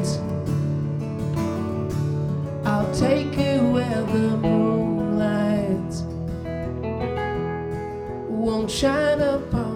I'll take you where the moonlight won't shine upon